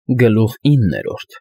Գլուխ 9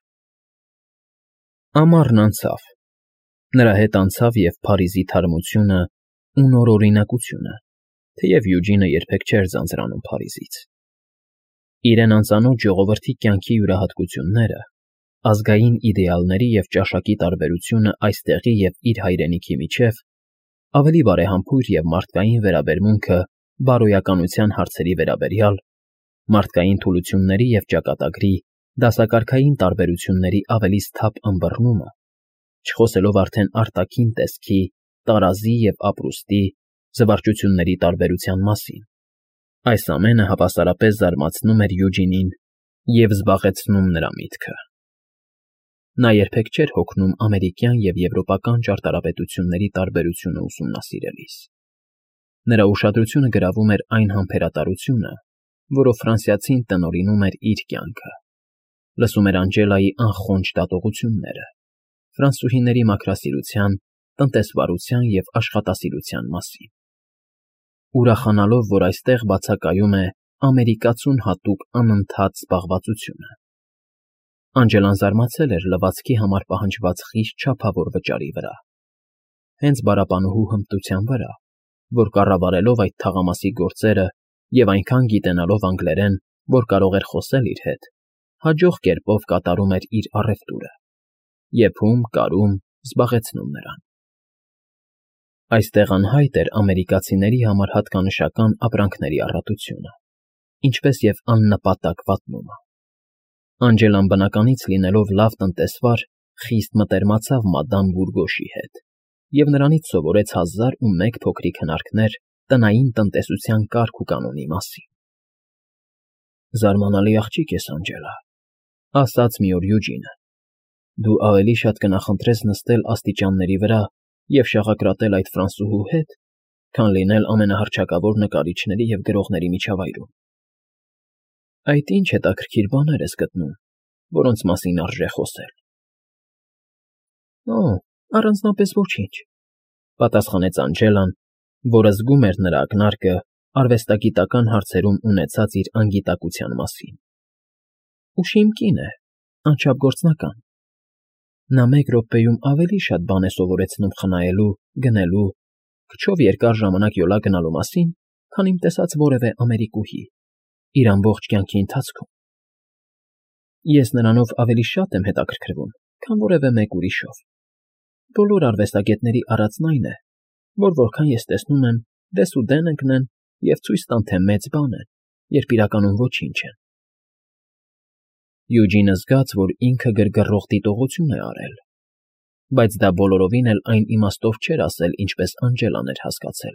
Ամառն անցավ, նրա հետ անցավ և Փարիզի թարմությունը ու նոր օրինակությունը, թեև Յուջինը երբեք չէր ձանձրանում Փարիզից. իրեն անծանոթ ժողովրդի կյանքի յուրահատկությունները, ազգային իդեալների և ճաշակի տարբերությունը այստեղի և իր հայրենիքի միջև, ավելի բարեհամբույր և մարդկային վերաբերմունքը բարոյականության հարցերի վերաբերյալ, մարդկային թուլությունների և ճակատագրի, դասակարգային տարբերությունների ավելի սթափ ըմբռնումը, չխոսելով արդեն արտաքին տեսքի, տարազի և ապրուստի, զվարճությունների տարբերության մասին, այս ամենը հավասարապես զարմացնում էր Յուջինին և զբաղեցնում նրա միտքը։ Նա երբեք չէր հոգնում ամերիկյան և եվրոպական ճարտարապետությունների տարբերությունը ուսումնասիրելիս. նրա ուշադրությունը գրավում էր այն համբերատարությունը, որով ֆրանսիացին տնօրինում էր իր կյանքը, լսում էր Անջելայի անխոնջ դատողությունները, ֆրանսուհիների մաքրասիրության, տնտեսվարության և աշխատասիրության մասին, ուրախանալով, որ այստեղ բացակայում է ամերիկացուն հատուկ անընդհատ զբաղվածությունը։ Անջելան զարմացել էր լվացքի համար պահանջված խիստ չափավոր վճարի վրա, հենց բարապանուհու հմտության վրա, որ կառավարելով այդ թաղամասի գործերը և այնքան գիտենալով անգլերեն, որ կարող էր խոսել իր հետ, հաջող կերպով կատարում էր իր առևտուրը, եփում, կարում, զբաղեցնում նրան։ Այստեղ անհայտ էր ամերիկացիների համար հատկանշական ապրանքների առատությունը, ինչպես և աննպատակ վատնումը։ Անջելան բնականից լինելով լավ տնտեսվար, խիստ մտերմացավ մադամ Բուրգոշի հետ և նրանից սովորեց 1001 փոքրիկ հնարքներ տնային տնտեսության կարգ ու կանոնի մասին։ «Զարմանալի աղջիկ ես, Անջելա,» ասաց մի օր Յուջինը, «դու ավելի շատ կնախընտրես նստել աստիճանների վրա և շաղակրատել այդ ֆրանսուհու հետ, քան լինել ամենահռչակավոր նկարիչների և գրողների միջավայրում։ Այդ ինչ հետաքրքիր բաներ ես գտնում, որոնց մասին արժե խոսել»։ «Օ, առանձնապես ոչինչ,» պատասխանեց Անջելան, որը զգում էր նրա ակնարկը արվեստագիտական հարցերում ունեցած իր անգիտակության մասին։ «Ուշիմ կին է, անչափ գործնական։ Նա մեկ րոպեում ավելի շատ բան է սովորեցնում խնայելու, գնելու, քչով երկար ժամանակ յոլա գնալու մասին, քան իմ տեսած որևէ ամերիկուհի իր ամբողջ կյանքի ընթացքում։ Ես նրանով ավելի շատ եմ հետաքրքրվում, քան որևէ մեկ ուրիշով։ Բոլոր արվեստագետների արածն այն է, որ որքան ես տեսնում եմ, դեսուդեն ընկնեն և ցույց տան, թե մեծ բան են, երբ իրականում ոչինչ են»։ Յուջինը զգաց, որ ինքը գրգռող դիտողություն է արել, բայց դա բոլորովին էլ այն իմաստով չէր ասել, ինչպես Անջելան էր հասկացել։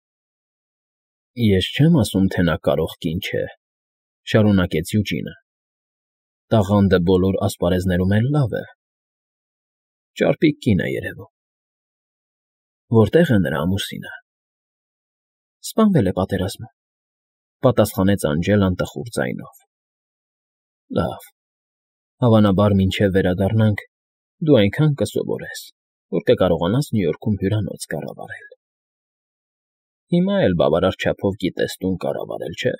«Ես չեմ ասում, թե նա կարող կին չէ,֊ շարունակեց Յուջինը,֊ տաղանդը բոլոր ասպարեզներում էլ լավ է։ Ճարպիկ կին է երևում։ Որտե՞ղ է նրա ամուսինը»։ «Սպանվել է պատերազմում,֊ պատասխանեց Անջելան տխուր ձայնով։ «Լավ, հավանաբար մինչև վերադառնանք դու այնքան կսովորես, որ կկարողանաս Նյու Յորքում հյուրանոց կառավարել։ Հիմա էլ բավարար չափով գիտես տուն կառավարել, չէ՞»։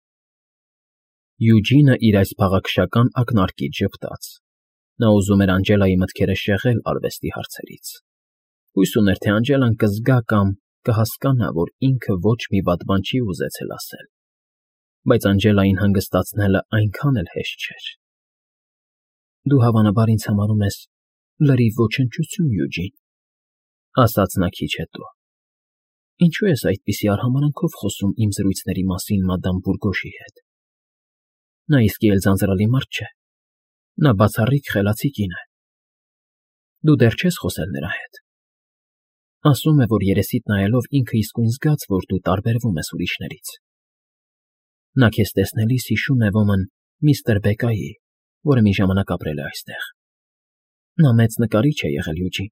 Յուջինը իր այս փաղաքշական ակնարկից ժպտաց։ Նա ուզում էր Անջելայի մտքերը շեղել արվեստի հարցերից։ Հույս ուներ, թե Անջելան կզգա կամ կհասկանա, որ ինքը ոչ մի վատ բան չի ուզեցել ասել, բայց Անջելային հանգստացնելը այնքան էլ հեշտ չէր։ «Դու հավանաբար ինձ համարում ես լրիվ ոչնչություն, Յուջին,֊ ասաց նա քիչ հետո։ Ինչու ես այդպիսի արհամարհանքով խոսում իմ զրույցների մասին մադամ Բուրգոշի հետ։ Նա իսկի էլ ձանձրալի մարդ չէ, նա բացառիկ խելացի կին է։ Դու դեռ չես խոսել նրա հետ։ Ասում է, որ երեսիդ նայելով ինքը իսկույն զգաց, որ դու տարբերվում ես ուրիշներից։ Նա քեզ տեսնելիս հիշում է ոմն միստր Բեկայի, որը մի ժամանակ ապրել է այստեղ։ Նա մեծ նկարիչ է եղել, Յուջին»։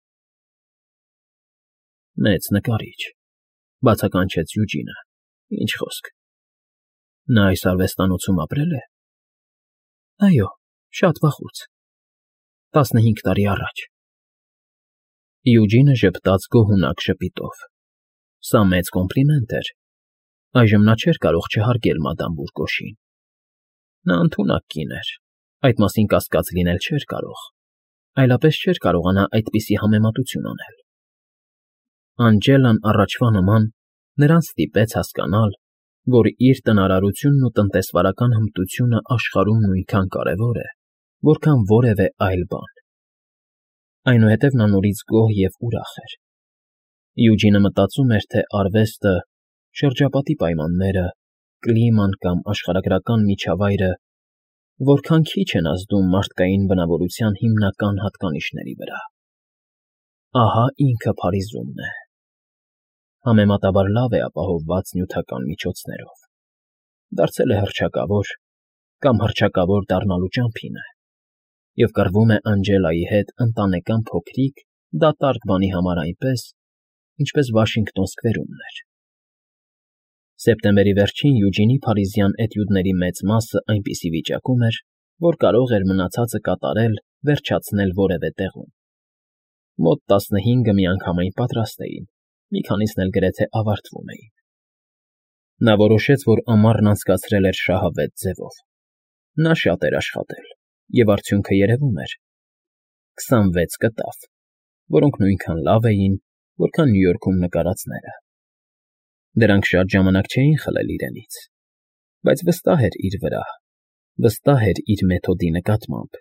«Մեծ նկարիչ,֊ բացականչեց Յուջինը,֊ ինչ խոսք։ Նա այս արվեստանոցում ապրել է։ Այո, շատ վաղուց, 15 տարի առաջ»։ Յուջինը ժպտաց գոհունակ ժպիտով։ Սա մեծ կոմպլիմենտ էր։ Այժմ նա չէր կարող չհարգել մադամ Բուրգոշին։ Նա ընդունակ կին էր, Այդ մասին կասկած լինել չէր կարող, այլապես չէր կարողանա այդպիսի համեմատություն անել։ Անջելան առաջվա նման նրան ստիպեց հասկանալ, որ իր տնարարությունն ու տնտեսվարական հմտությունը աշխարհում նույնքան կարևոր է, որքան որևէ այլ բան։ Այնուհետև նա նորից գոհ և ուրախ էր։ Յուջինը մտածում էր, թե արվեստը, շրջապատի պայմանները, կլիման կամ աշխարհագրական միջավայրը որքան քիչ են ազդում մարդկային բնավորության հիմնական հատկանիշների վրա։ Ահա ինքը Փարիզումն է։ Համեմատաբար լավ է ապահովված նյութական միջոցներով։ Դարձել է հռչակավոր կամ հռչակավոր դառնալու ճամփին է և կռվում է Անջելայի հետ ընտանեկան փոքրիկ, դատարկ բանի համար այնպես, ինչպես Վաշինգտոն Սքվերումն էր։ Սեպտեմբերի վերջին Յուջինի փարիզյան էտյուդների մեծ մասը այնպիսի վիճակում էր, որ կարող էր մնացածը կատարել, վերջացնել որևէ տեղում։ Մոտ 15-ը միանգամայն պատրաստ էին, մի քանիսն էլ գրեթե ավարտվում էին։ Նա որոշեց, որ ամառն անցկացրել էր շահավետ ձևով։ Նա շատ էր աշխատել, և արդյունքը երևում էր. 26 կտավ, որոնք նույնքան լավ էին, որքան Նյու Յորքում նկարածները։ Դրանք շատ ժամանակ չէին խլել իրենից, բայց վստահ էր իր վրա, վստահ էր իր մեթոդի նկատմամբ։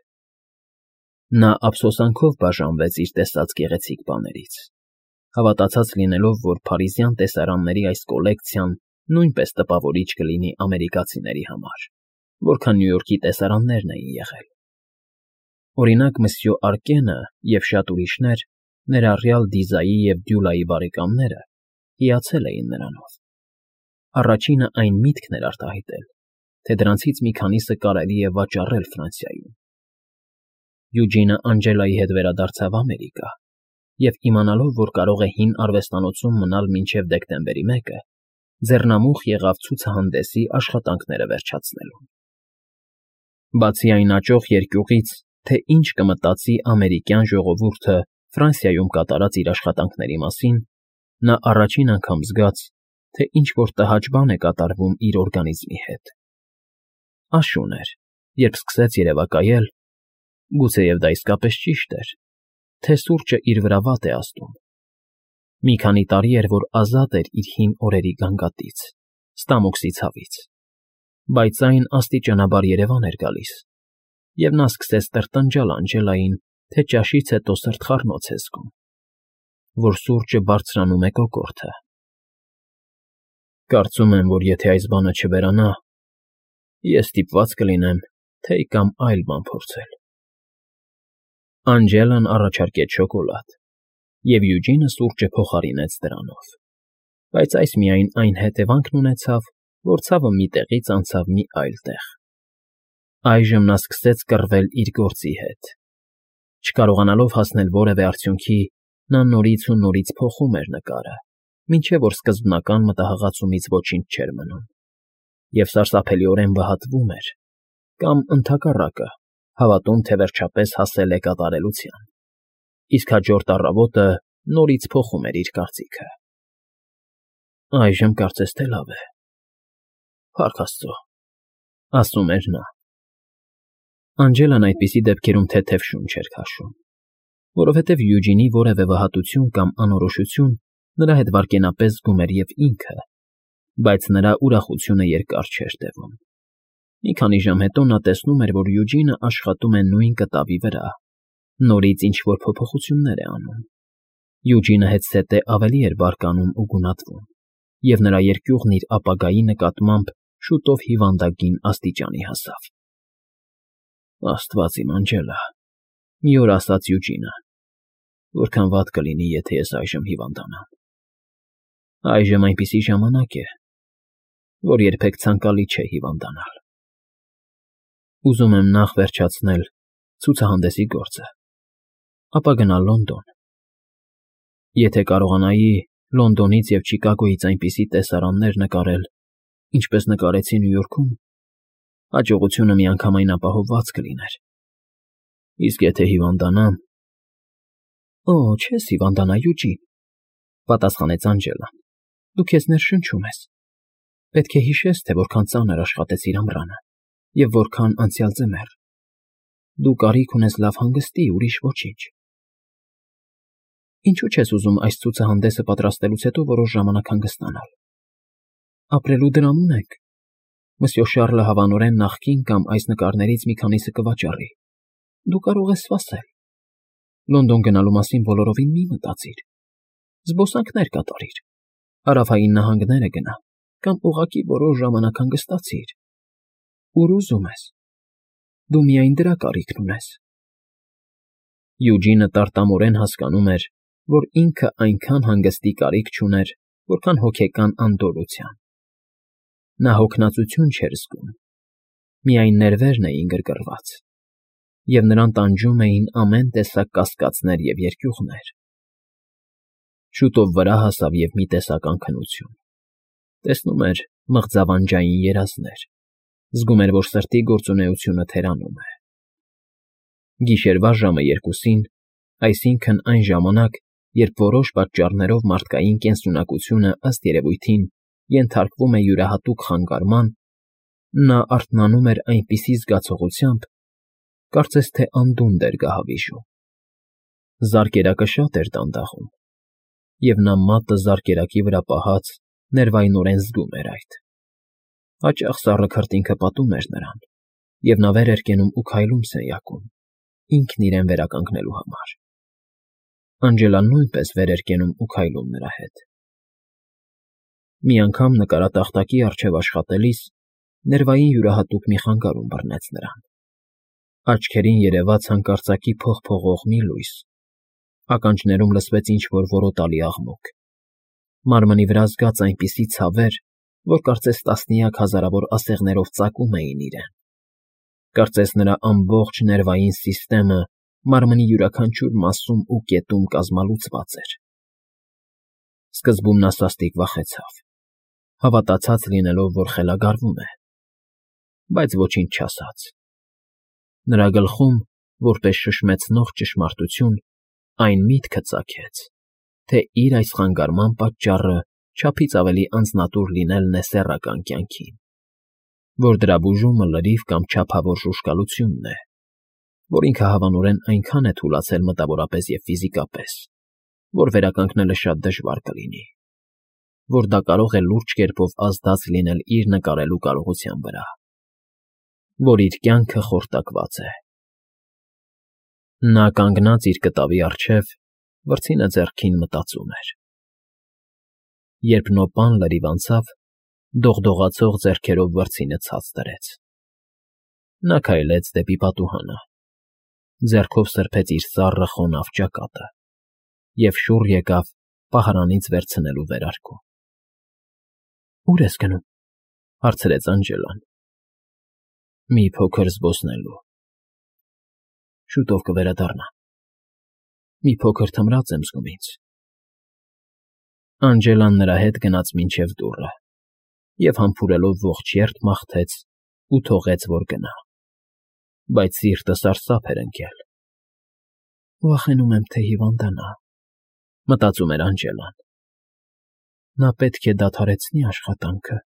Նա ափսոսանքով բաժանվեց իր տեսած գեղեցիկ բաներից, հավատացած լինելով, որ փարիզյան տեսարանների այս կոլեկցիան նույնպես տպավորիչ կլինի ամերիկացիների համար, որքան Նյու Յորքի տեսարաններն էին եղել։ Օրինակ, Մսյո Արկենը և շատ ուրիշներ, ներառյալ Դիզայի և Դյուլայի բարեկամները, հիացել էին նրանով։ Առաջինը այն միտքն էր արտահայտել, թե դրանցից մի քանիսը կարելի է վաճառել Ֆրանսիայում։ Յուջինը Անջելայի հետ վերադարձավ Ամերիկա և, իմանալով, որ կարող է հին արվեստանոցում մնալ մինչև դեկտեմբերի 1-ը, ձեռնամուխ եղավ ցուցահանդեսի աշխատանքները վերջացնելուն։ Բացի այն աճող երկյուղից, թե ինչ կմտածի ամերիկյան ժողովուրդը Ֆրանսիայում կատարած իր աշխատանքների մասին, նա առաջին անգամ զգաց, թե ինչ-որ տհաճ բան է կատարվում իր օրգանիզմի հետ։ Աշուն էր, երբ սկսեց երևակայել, գուցեև դա իսկապես ճիշտ էր, թե սուրճը իր վրա վատ է ազդում։ Մի քանի տարի էր, որ ազատ էր իր հին օրերի գանգատից, ստամոքսի ցավից, բայց այն աստիճանաբար երևան էր գալիս, և նա սկսեց տրտնջալ Անջելային, թե ճաշից հետո սրտխառնոց է զգում, որ սուրճը բարձրանում է կոկորդը։ Կարծում եմ, որ եթե այս բանը չվերանա, ես ստիպված կլինեմ թեյ կամ այլ բան փորձել։ Անջելան առաջարկեց շոկոլադ, և Յուջինը սուրճը փոխարինեց դրանով, բայց այս միայն այն հետևանքն ունեցավ, որ ցավը մի տեղից անցավ մի այլ տեղ։ Այժմ նա սկսեց կռվել իր գործի հետ։ Չկարողանալով հասնել որևէ արդյունքի, նա նորից ու նորից փոխում էր նկարը, մինչև որ սկզբնական մտահղացումից ոչինչ չէր մնում, և սարսափելիորեն վհատվում էր, կամ, ընդհակառակը, հավատում, թե վերջապես հասել է կատարելության, իսկ հաջորդ առավոտը նորից փոխում էր իր կարծիքը։ Այժմ կարծես թե լավ է, փառք Աստծո, ասում էր նա։ Անջելան այդպիսի դեպքերում թեթև շունչ էր քաշում, որովհետև Յուջինի որևէ վհատություն կամ անորոշություն նրա հետ վայրկենապես զգում էր և ինքը, բայց նրա ուրախությունը երկար չէր տևում։ Մի քանի ժամ հետո նա տեսնում էր, որ Յուջինը աշխատում է նույն կտավի վրա, նորից ինչ֊որ փոփոխություններ է անում։ Յուջինը հետզհետե ավելի էր բարկանում ու գունատվում, և նրա երկյուղն իր ապագայի նկատմամբ շուտով հիվանդագին աստիճանի հասավ։ Աստված իմ, Անջելա, մի օր ասաց Յուջինը, որքան վատ կլինի, եթե ես այժմ հիվանդանամ։ Այժմ այնպիսի ժամանակ է, որ երբեք ցանկալի չէ հիվանդանալ։ Ուզում եմ նախ վերջացնել ցուցահանդեսի գործը, ապա գնալ Լոնդոն։ Եթե կարողանայի Լոնդոնից և Չիկագոյից այնպիսի տեսարաններ նկարել, ինչպես նկարեցի Նյու Յորքում, հաջողությունը միանգամայն ապահովված կլիներ։ Իսկ եթե հիվանդանամ… Օ, չես հիվանդանա, Յուջին, պատասխանեց Անջելան, դու քեզ ներշնչում ես։ Պետք է հիշես, թե որքան ծանր աշխատեցիր ամռանը և որքան անցյալ ձմեռ։ Դու կարիք ունես լավ հանգստի, ուրիշ ոչինչ։ Ինչու՞ չես ուզում այս ցուցահանդեսը պատրաստելուց հետո որոշ ժամանակ հանգստանալ։ Ապրելու դրամ ունենք։ Մսյո Շառլը հավանորեն նախկին կամ այս նկարներից մի քանիսը կվաճառի։ Դու կարող ես սպասել։ Լոնդոն գնալու մասին բոլորովին մի մտածիր։ Զբոսանքներ կատարիր։ Հարավային նահանգները գնա, կամ ուղղակի որոշ ժամանակ հանգստացիր։ Ուր ուզում ես։ Դու միայն դրա կարիքն ունես։ Յուջինը տարտամորեն հասկանում էր, որ ինքը այնքան հանգստի կարիք չուներ, որքան հոգեկան անդորրության։ Նա հոգնածություն չէր զգում, միայն ներվերն էին գրգռված, և նրան տանջում էին ամեն տեսակ կասկածներ և երկյուղներ։ Շուտով վրա հասավ և մի տեսական քնություն։ Տեսնում էր մղձավանջային երազներ, զգում էր, որ սրտի գործունեությունը թերանում է։ Գիշերվա ժամը 2-ին, այսինքն այն ժամանակ, երբ որոշ պատճառներով մարդկային կենսունակությունը ըստ երևույթին ենթարկվում է յուրահատուկ խանգարման, նա արթնանում էր այնպիսի զգացողությամբ, կարծես թե անդունդը էր գահավիժում։ Զարկերակը շատ էր դանդաղում, և նա մատը զարկերակի վրա պահած ներվայնորեն զգում էր այդ։ Հաճախ սառը քրտինքը պատում էր նրան, և նա վեր էր կենում ու քայլում սենյակում, ինքն իրեն վերականգնելու համար։ Անջելան նույնպես վեր էր կենում ու քայլում նրա հետ։ Մի անգամ նկարատախտակի առջև աշխատելիս ներվային յուրահատուկ մի խանգարում բռնեց նրան։ Աչքերին երևաց հանկարծակի փողփողող մի լույս, ականջներում լսվեց ինչ֊որ որոտալի աղմուկ, մարմնի վրա զգաց այնպիսի ցավեր, որ կարծես տասնյակ հազարավոր ասեղներով ծակում էին իրեն։ Կարծես նրա ամբողջ ներվային սիստեմը մարմնի յուրաքանչյուր մասում ու կետում կազմալուծված էր։ Սկզբում նա սաստիկ վախեցավ, հավատացած լինելով, որ խելագարվում է, բայց ոչինչ չասաց։ Նրա գլխում, որպես շշմեցնող ճշմարտություն, այն միտքը ծագեց, թե իր այս խանգարման պատճառը չափից ավելի անձնատուր լինելն է սեռական կյանքին, որ դրա բուժումը լրիվ կամ չափավոր ժուժկալությունն է, որ ինքը հավանորեն այնքան է թուլացել մտավորապես և ֆիզիկապես, որ վերականգնելը շատ դժվար կլինի, որ դա կարող է լուրջ կերպով ազդած լինել իր նկարելու կարողության վրա, որ իր կյանքը խորտակված է։ Նա կանգնած իր կտավի առջև, վրձինը ձեռքին մտածում էր։ Երբ նոպան լրիվ անցավ, դողդողացող ձեռքերով վրձինը ցած դրեց։ Նա քայլեց դեպի պատուհանը, ձեռքով սրբեց իր սառը խոնավ ճակատը և շուռ եկավ պահարանից վերցնելու վերարկուն։ «Ո՞ւր ես գնում,֊ հարցրեց Անջելան։ ֊ Մի փոքր զբոսնելու։ Շուտով կվերադառնամ։ Մի փոքր թմրած եմ զգում ինձ»։ Անջելան նրա հետ գնաց մինչև դուռը և համբուրելով ողջ երթ մաղթեց ու թողեց, որ գնա, բայց սիրտը սարսափ էր ընկել։ «Վախենում եմ, թե հիվանդանա,֊ մտածում էր Անջելան։ Նա պետք է դադարեցնի աշխատանքը